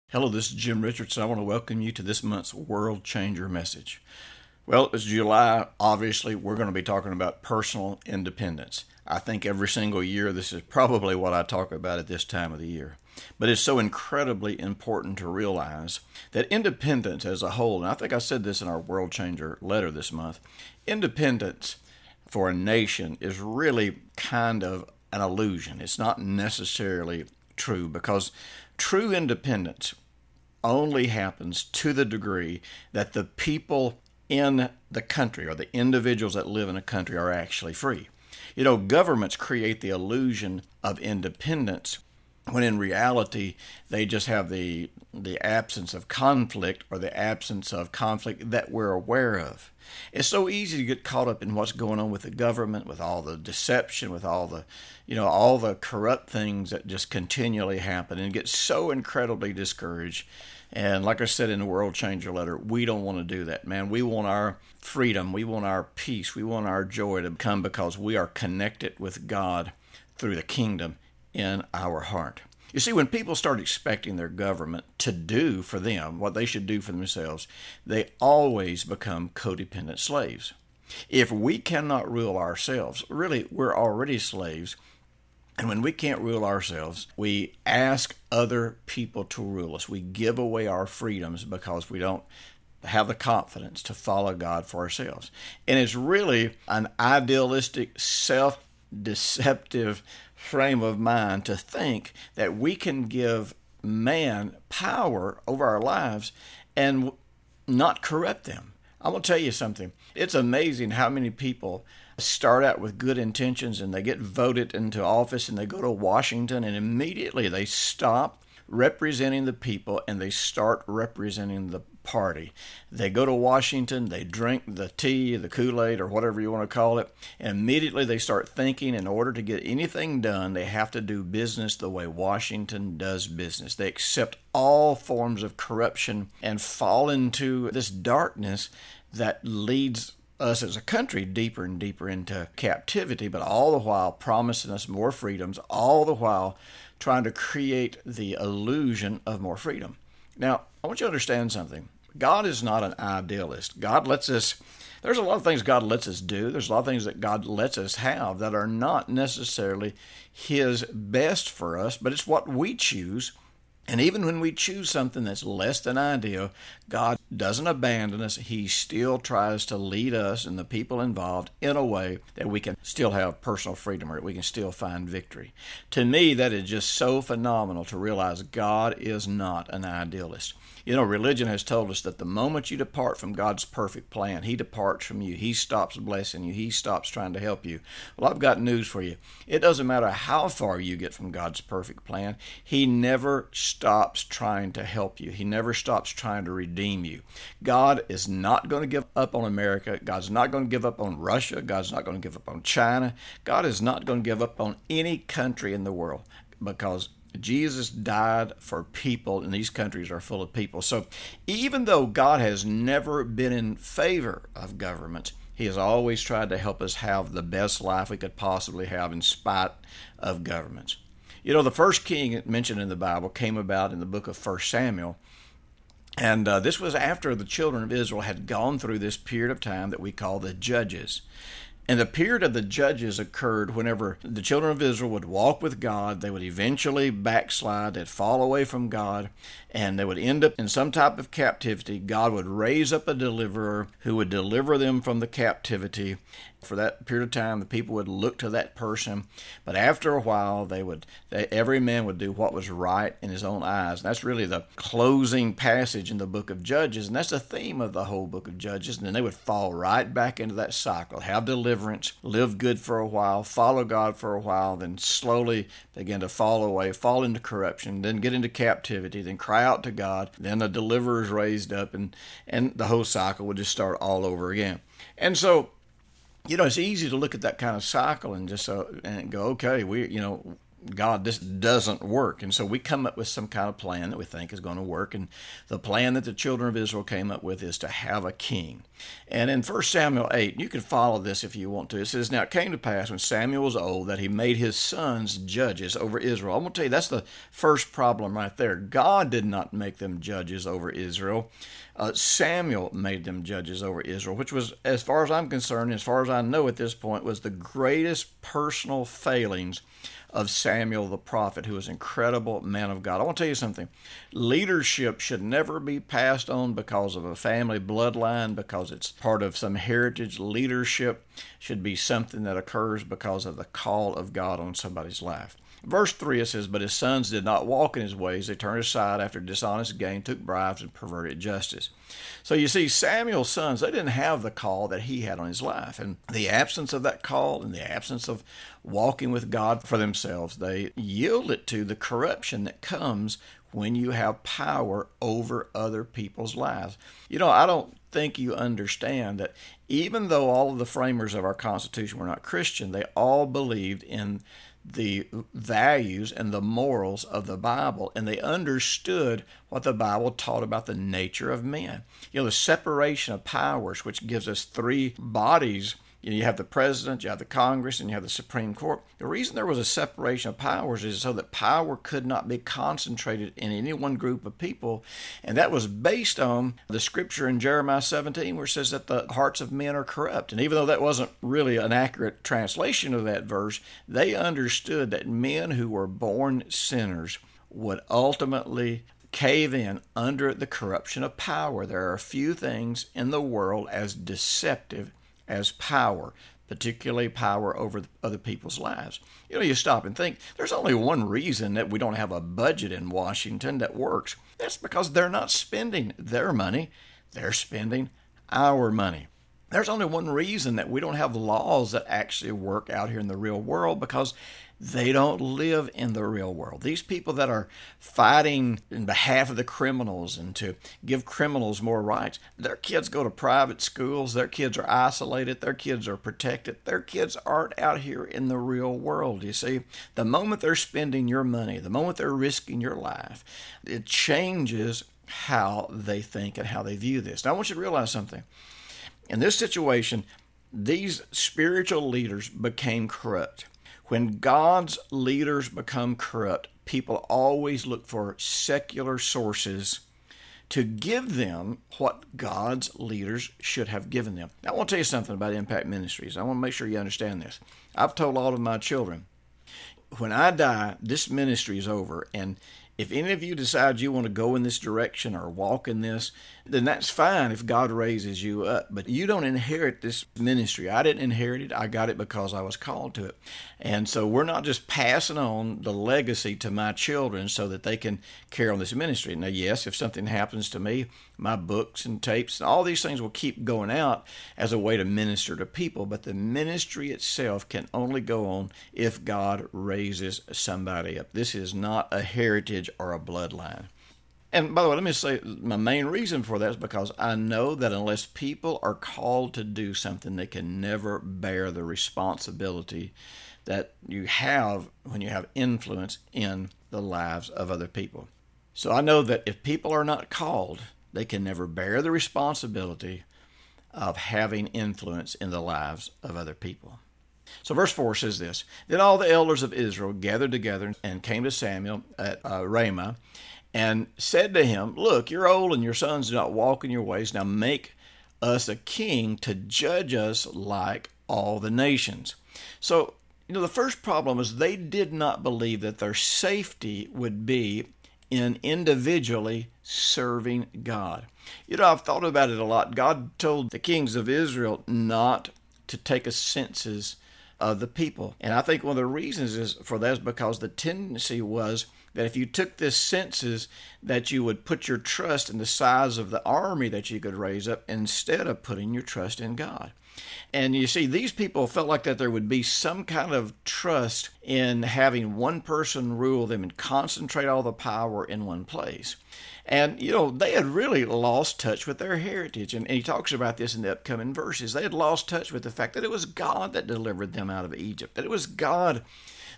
Hello, this is Jim Richardson. I want to welcome you to this month's World Changer message. Well, it's July. Obviously, we're going to be talking about personal independence. I think every single year this is probably what I talk about at this time of the year. But it's so incredibly important to realize that independence as a whole, and I think I said this in our World Changer letter this month, independence for a nation is really kind of an illusion. It's not necessarily true because true independence only happens to the degree that the people in the country or the individuals that live in a country are actually free. You know, governments create the illusion of independence when in reality they just have the absence of conflict or the absence of conflict that we're aware of. It's so easy to get caught up in what's going on with the government, with all the deception, with all the corrupt things that just continually happen, and get so incredibly discouraged. And like I said in the World Changer letter, we don't want to do that, man. We want our freedom, we want our peace, we want our joy to come because we are connected with God through the kingdom in our heart. You see, when people start expecting their government to do for them what they should do for themselves, they always become codependent slaves. If we cannot rule ourselves, really, we're already slaves. And when we can't rule ourselves, we ask other people to rule us. We give away our freedoms because we don't have the confidence to follow God for ourselves. And it's really an idealistic, self-deceptive frame of mind to think that we can give man power over our lives and not corrupt them. I'm going to tell you something. It's amazing how many people start out with good intentions and they get voted into office and they go to Washington and immediately they stop representing the people and they start representing the party. They go to Washington, they drink the tea, the Kool-Aid, or whatever you want to call it, and immediately they start thinking in order to get anything done, they have to do business the way Washington does business. They accept all forms of corruption and fall into this darkness that leads us as a country deeper and deeper into captivity, but all the while promising us more freedoms, all the while trying to create the illusion of more freedom. Now, I want you to understand something. God is not an idealist. There's a lot of things God lets us do. There's a lot of things that God lets us have that are not necessarily His best for us, but it's what we choose. And even when we choose something that's less than ideal, God doesn't abandon us. He still tries to lead us and the people involved in a way that we can still have personal freedom or that we can still find victory. To me, that is just so phenomenal to realize God is not an idealist. You know, religion has told us that the moment you depart from God's perfect plan, He departs from you. He stops blessing you. He stops trying to help you. Well, I've got news for you. It doesn't matter how far you get from God's perfect plan. He never stops trying to help you. He never stops trying to redeem you. God is not going to give up on America. God's not going to give up on Russia. God's not going to give up on China. God is not going to give up on any country in the world because Jesus died for people, and these countries are full of people. So even though God has never been in favor of government, He has always tried to help us have the best life we could possibly have in spite of governments. You know, the first king mentioned in the Bible came about in the book of 1 Samuel. And this was after the children of Israel had gone through this period of time that we call the Judges. And the period of the Judges occurred whenever the children of Israel would walk with God, they would eventually backslide, they'd fall away from God, and they would end up in some type of captivity. God would raise up a deliverer who would deliver them from the captivity. For that period of time, the people would look to that person. But after a while, every man would do what was right in his own eyes. And that's really the closing passage in the book of Judges. And that's the theme of the whole book of Judges. And then they would fall right back into that cycle, have deliverance, live good for a while, follow God for a while, then slowly begin to fall away, fall into corruption, then get into captivity, then cry out to God. Then the deliverer is raised up, and the whole cycle would just start all over again. And so, you know, it's easy to look at that kind of cycle and just and go, okay, God, this doesn't work. And so we come up with some kind of plan that we think is going to work. And the plan that the children of Israel came up with is to have a king. And in 1 Samuel 8, you can follow this if you want to. It says, "Now it came to pass when Samuel was old that he made his sons judges over Israel." I'm going to tell you, that's the first problem right there. God did not make them judges over Israel. Samuel made them judges over Israel, which was, as far as I'm concerned, as far as I know at this point, was the greatest personal failings of Samuel the prophet, who was an incredible man of God. I want to tell you something. Leadership should never be passed on because of a family bloodline, because it's part of some heritage. Leadership should be something that occurs because of the call of God on somebody's life. Verse 3, it says, "But his sons did not walk in his ways. They turned aside after dishonest gain, took bribes, and perverted justice." So you see, Samuel's sons, they didn't have the call that he had on his life. And the absence of that call and the absence of walking with God for themselves, they yielded to the corruption that comes when you have power over other people's lives. I don't think you understand that even though all of the framers of our Constitution were not Christian, they all believed in the values and the morals of the Bible, and they understood what the Bible taught about the nature of men. The separation of powers, which gives us three bodies. You have the president, you have the Congress, and you have the Supreme Court. The reason there was a separation of powers is so that power could not be concentrated in any one group of people. And that was based on the scripture in Jeremiah 17, where it says that the hearts of men are corrupt. And even though that wasn't really an accurate translation of that verse, they understood that men who were born sinners would ultimately cave in under the corruption of power. There are few things in the world as deceptive as power, particularly power over other people's lives. You stop and think, there's only one reason that we don't have a budget in Washington that works. That's because they're not spending their money, they're spending our money. There's only one reason that we don't have laws that actually work out here in the real world, because they don't live in the real world. These people that are fighting in behalf of the criminals and to give criminals more rights, their kids go to private schools, their kids are isolated, their kids are protected, their kids aren't out here in the real world. You see, the moment they're spending your money, the moment they're risking your life, it changes how they think and how they view this. Now, I want you to realize something. In this situation, these spiritual leaders became corrupt. When God's leaders become corrupt, people always look for secular sources to give them what God's leaders should have given them. Now, I want to tell you something about Impact Ministries. I want to make sure you understand this. I've told all of my children, when I die, this ministry is over, and if any of you decide you want to go in this direction or walk in this, then that's fine if God raises you up. But you don't inherit this ministry. I didn't inherit it. I got it because I was called to it. And so we're not just passing on the legacy to my children so that they can carry on this ministry. Now, yes, if something happens to me, my books and tapes, all these things will keep going out as a way to minister to people. But the ministry itself can only go on if God raises somebody up. This is not a heritage or a bloodline. And by the way, let me say my main reason for that is because I know that unless people are called to do something, they can never bear the responsibility that you have when you have influence in the lives of other people. So I know that if people are not called, they can never bear the responsibility of having influence in the lives of other people. So verse 4 says this, "Then all the elders of Israel gathered together and came to Samuel at Ramah and said to him, 'Look, you're old and your sons do not walk in your ways. Now make us a king to judge us like all the nations.'" So, the first problem is they did not believe that their safety would be in individually serving God. I've thought about it a lot. God told the kings of Israel not to take a census of the people. And I think one of the reasons for that is because the tendency was that if you took this census, that you would put your trust in the size of the army that you could raise up instead of putting your trust in God. And you see, these people felt like that there would be some kind of trust in having one person rule them and concentrate all the power in one place. And, they had really lost touch with their heritage. And he talks about this in the upcoming verses. They had lost touch with the fact that it was God that delivered them out of Egypt, that it was God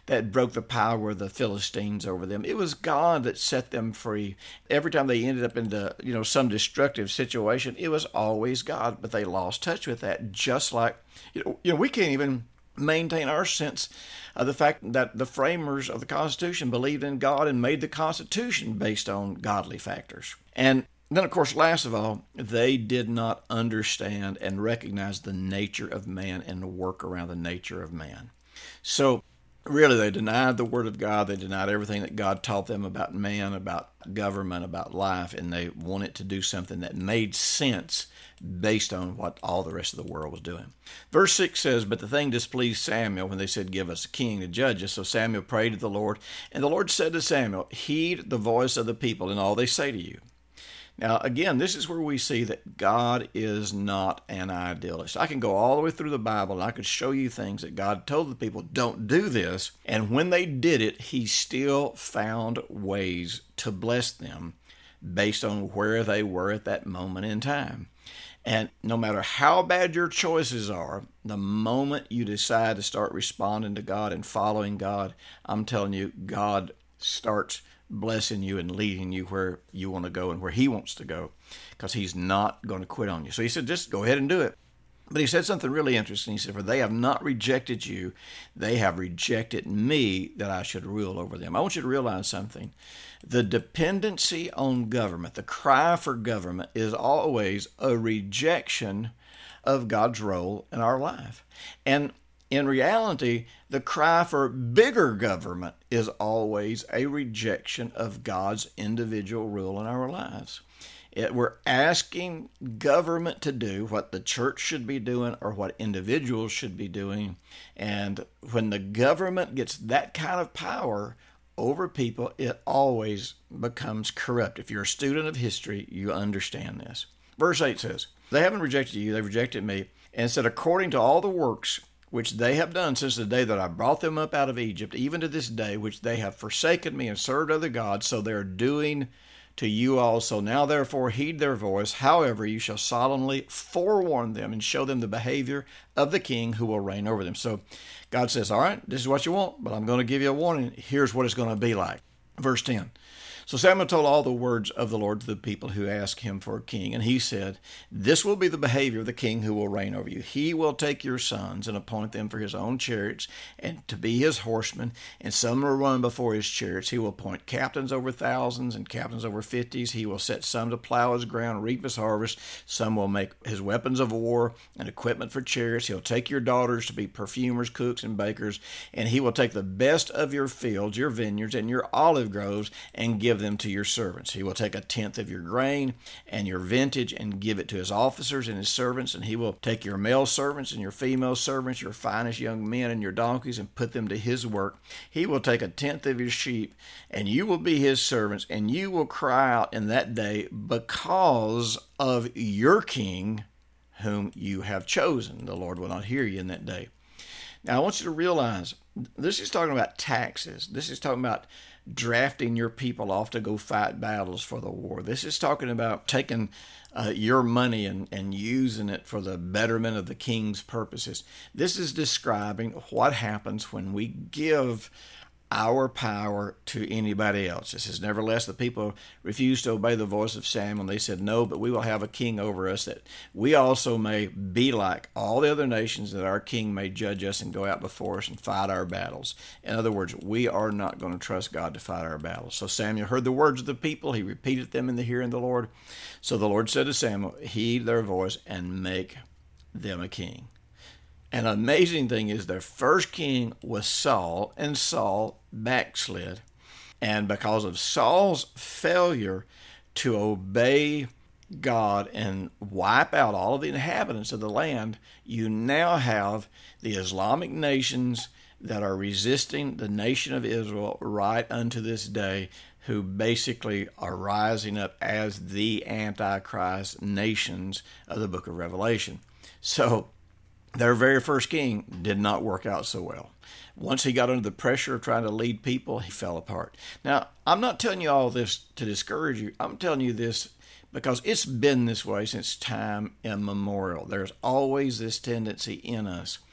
that broke the power of the Philistines over them. It was God that set them free. Every time they ended up into, some destructive situation, it was always God, but they lost touch with that. Just like, we can't even maintain our sense of the fact that the framers of the Constitution believed in God and made the Constitution based on godly factors. And then, of course, last of all, they did not understand and recognize the nature of man and work around the nature of man. So really, they denied the Word of God. They denied everything that God taught them about man, about government, about life, and they wanted to do something that made sense based on what all the rest of the world was doing. Verse 6 says, "But the thing displeased Samuel when they said, 'Give us a king to judge us.' So Samuel prayed to the Lord, and the Lord said to Samuel, 'Heed the voice of the people and all they say to you.'" Now, again, this is where we see that God is not an idealist. I can go all the way through the Bible and I could show you things that God told the people, don't do this. And when they did it, he still found ways to bless them based on where they were at that moment in time. And no matter how bad your choices are, the moment you decide to start responding to God and following God, I'm telling you, God starts blessing you and leading you where you want to go and where he wants to go, because he's not going to quit on you. So he said, just go ahead and do it. But he said something really interesting. He said, "For they have not rejected you, they have rejected me, that I should rule over them." I want you to realize something. The dependency on government, the cry for government, is always a rejection of God's role in our life. And in reality, the cry for bigger government is always a rejection of God's individual rule in our lives. We're asking government to do what the church should be doing or what individuals should be doing. And when the government gets that kind of power over people, it always becomes corrupt. If you're a student of history, you understand this. Verse 8 says, "They haven't rejected you, they've rejected me, and said, according to all the works which they have done since the day that I brought them up out of Egypt, even to this day, which they have forsaken me and served other gods, so they are doing to you also. Now therefore heed their voice. However, you shall solemnly forewarn them and show them the behavior of the king who will reign over them." So God says, all right, this is what you want, but I'm going to give you a warning. Here's what it's going to be like. Verse 10. "So Samuel told all the words of the Lord to the people who asked him for a king. And he said, 'This will be the behavior of the king who will reign over you. He will take your sons and appoint them for his own chariots and to be his horsemen, and some will run before his chariots. He will appoint captains over thousands and captains over 50s. He will set some to plow his ground, reap his harvest. Some will make his weapons of war and equipment for chariots. He'll take your daughters to be perfumers, cooks, and bakers. And he will take the best of your fields, your vineyards, and your olive groves, and give them to your servants. He will take a tenth of your grain and your vintage and give it to his officers and his servants. And he will take your male servants and your female servants, your finest young men and your donkeys, and put them to his work. He will take a tenth of your sheep, and you will be his servants. And you will cry out in that day because of your king whom you have chosen. The Lord will not hear you in that day." Now, I want you to realize this is talking about taxes. This is talking about drafting your people off to go fight battles for the war. This is talking about taking your money and using it for the betterment of the king's purposes. This is describing what happens when we give our power to anybody else. It says, "Nevertheless, the people refused to obey the voice of Samuel. And they said, 'No, but we will have a king over us, that we also may be like all the other nations, that our king may judge us and go out before us and fight our battles.'" In other words, we are not going to trust God to fight our battles. So Samuel heard the words of the people. He repeated them in the hearing of the Lord. So the Lord said to Samuel, "Heed their voice and make them a king." An amazing thing is their first king was Saul, and Saul backslid. And because of Saul's failure to obey God and wipe out all of the inhabitants of the land, you now have the Islamic nations that are resisting the nation of Israel right unto this day, who basically are rising up as the Antichrist nations of the book of Revelation. So their very first king did not work out so well. Once he got under the pressure of trying to lead people, he fell apart. Now, I'm not telling you all this to discourage you. I'm telling you this because it's been this way since time immemorial. There's always this tendency in us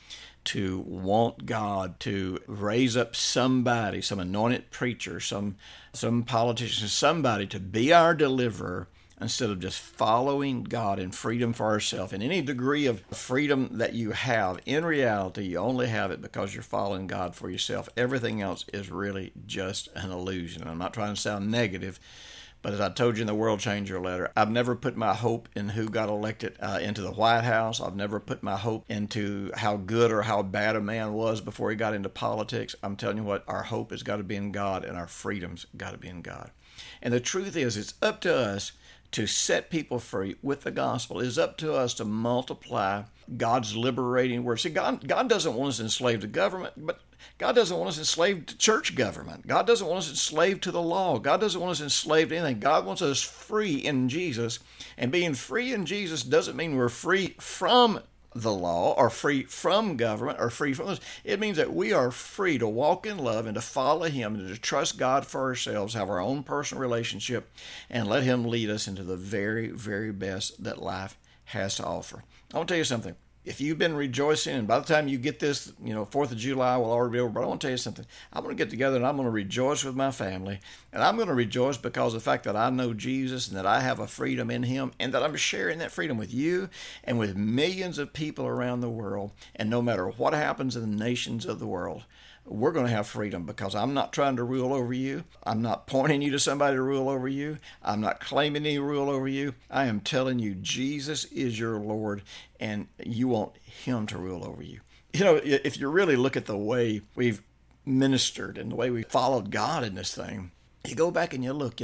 to want God to raise up somebody, some anointed preacher, some politician, somebody to be our deliverer, instead of just following God in freedom for ourselves. And any degree of freedom that you have, in reality, you only have it because you're following God for yourself. Everything else is really just an illusion. I'm not trying to sound negative, but as I told you in the World Changer letter, I've never put my hope in who got elected into the White House. I've never put my hope into how good or how bad a man was before he got into politics. I'm telling you what, our hope has got to be in God, and our freedom's got to be in God. And the truth is, it's up to us to set people free with the gospel. It is up to us to multiply God's liberating word. See, God doesn't want us enslaved to government, but God doesn't want us enslaved to church government. God doesn't want us enslaved to the law. God doesn't want us enslaved to anything. God wants us free in Jesus. And being free in Jesus doesn't mean we're free from the law or free from government or free from this. It means that we are free to walk in love and to follow Him and to trust God for ourselves, have our own personal relationship, and let Him lead us into the very, very best that life has to offer. I want to tell you something. If you've been rejoicing, and by the time you get this, 4th of July will already be over, but I want to tell you something. I'm going to get together and I'm going to rejoice with my family, and I'm going to rejoice because of the fact that I know Jesus and that I have a freedom in Him, and that I'm sharing that freedom with you and with millions of people around the world. And no matter what happens in the nations of the world, we're going to have freedom, because I'm not trying to rule over you. I'm not pointing you to somebody to rule over you. I'm not claiming any rule over you. I am telling you Jesus is your Lord, and you want Him to rule over you. If you really look at the way we've ministered and the way we followed God in this thing, you go back and you look,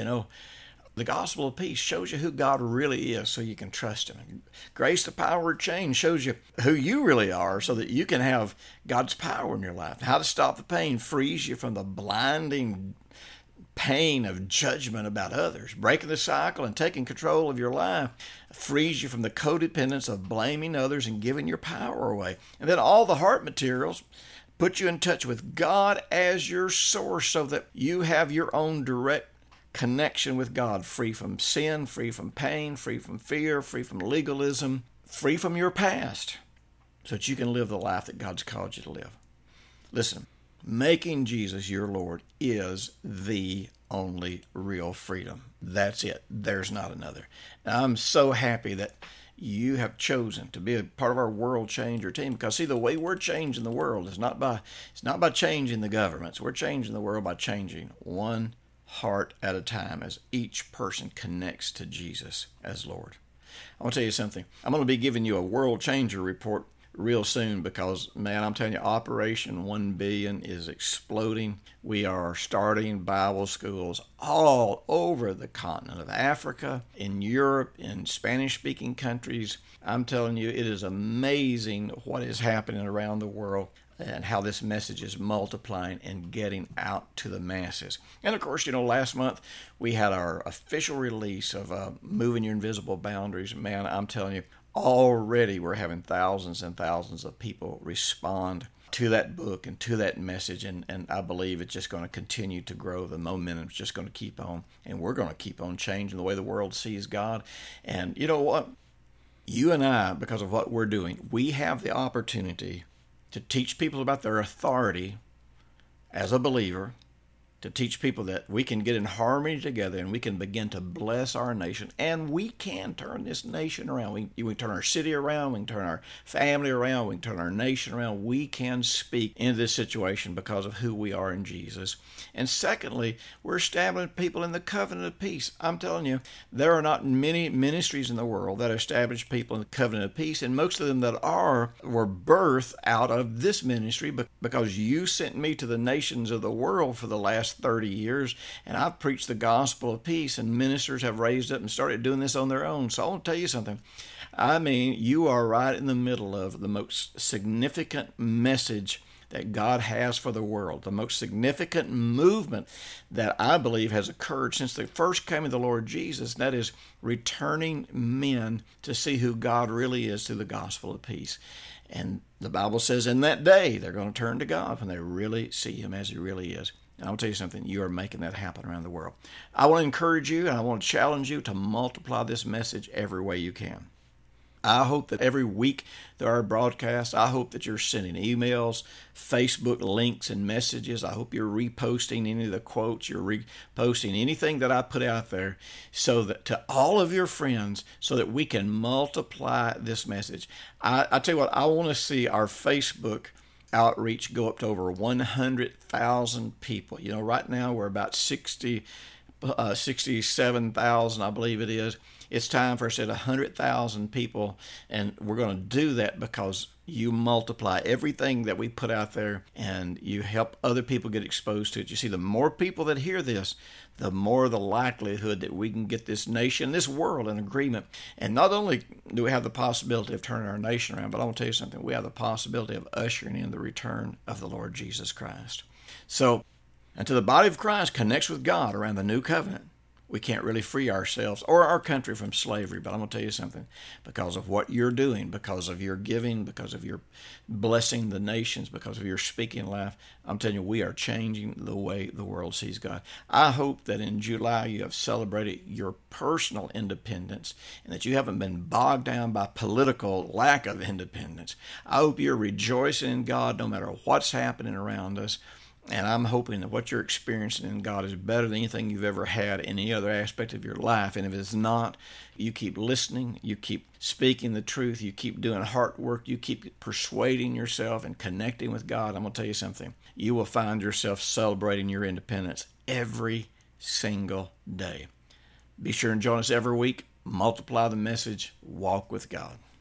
the gospel of peace shows you who God really is so you can trust Him. Grace, the power of change, shows you who you really are so that you can have God's power in your life. How to stop the pain frees you from the blinding pain of judgment about others. Breaking the cycle and taking control of your life frees you from the codependence of blaming others and giving your power away. And then all the heart materials put you in touch with God as your source so that you have your own direct connection with God, free from sin, free from pain, free from fear, free from legalism, free from your past, so that you can live the life that God's called you to live. Listen, making Jesus your Lord is the only real freedom. That's it. There's not another. And I'm so happy that you have chosen to be a part of our World Changer team, because see, the way we're changing the world is not by changing the governments. We're changing the world by changing one heart at a time as each person connects to Jesus as Lord. I want to tell you something. I'm going to be giving you a World Changer report real soon, because, man, I'm telling you, Operation 1 Billion is exploding. We are starting Bible schools all over the continent of Africa, in Europe, in Spanish-speaking countries. I'm telling you, it is amazing what is happening around the world and how this message is multiplying and getting out to the masses. And of course, last month we had our official release of Moving Your Invisible Boundaries. Man, I'm telling you, already we're having thousands and thousands of people respond to that book and to that message, and I believe it's just going to continue to grow. The momentum's just going to keep on, and we're going to keep on changing the way the world sees God. And you know what? You and I, because of what we're doing, we have the opportunity to teach people about their authority as a believer, to teach people that we can get in harmony together and we can begin to bless our nation, and we can turn this nation around. We can turn our city around, we can turn our family around, we can turn our nation around. We can speak into this situation because of who we are in Jesus. And secondly, we're establishing people in the covenant of peace. I'm telling you, there are not many ministries in the world that establish people in the covenant of peace, and most of them that were birthed out of this ministry, because you sent me to the nations of the world for the last 30 years, and I've preached the gospel of peace, and ministers have raised up and started doing this on their own. So I want to tell you something. I mean, you are right in the middle of the most significant message that God has for the world, the most significant movement that I believe has occurred since the first coming of the Lord Jesus, and that is returning men to see who God really is through the gospel of peace. And the Bible says in that day they're going to turn to God when they really see Him as He really is. And I'll tell you something, you are making that happen around the world. I want to encourage you and I want to challenge you to multiply this message every way you can. I hope that every week there are broadcasts. I hope that you're sending emails, Facebook links, and messages. I hope you're reposting any of the quotes. You're reposting anything that I put out there so that to all of your friends so that we can multiply this message. I tell you what, I want to see our Facebook outreach go up to over 100,000 people. You know, right now we're about 67,000, I believe it is. It's time for us at 100,000 people, and we're going to do that because you multiply everything that we put out there, and you help other people get exposed to it. You see, the more people that hear this, the more the likelihood that we can get this nation, this world in agreement. And not only do we have the possibility of turning our nation around, but I want to tell you something. We have the possibility of ushering in the return of the Lord Jesus Christ. So, until the body of Christ connects with God around the new covenant, we can't really free ourselves or our country from slavery. But I'm going to tell you something. Because of what you're doing, because of your giving, because of your blessing the nations, because of your speaking life, I'm telling you, we are changing the way the world sees God. I hope that in July you have celebrated your personal independence and that you haven't been bogged down by political lack of independence. I hope you're rejoicing in God no matter what's happening around us. And I'm hoping that what you're experiencing in God is better than anything you've ever had in any other aspect of your life. And if it's not, you keep listening, you keep speaking the truth, you keep doing heart work, you keep persuading yourself and connecting with God. I'm going to tell you something. You will find yourself celebrating your independence every single day. Be sure and join us every week. Multiply the message. Walk with God.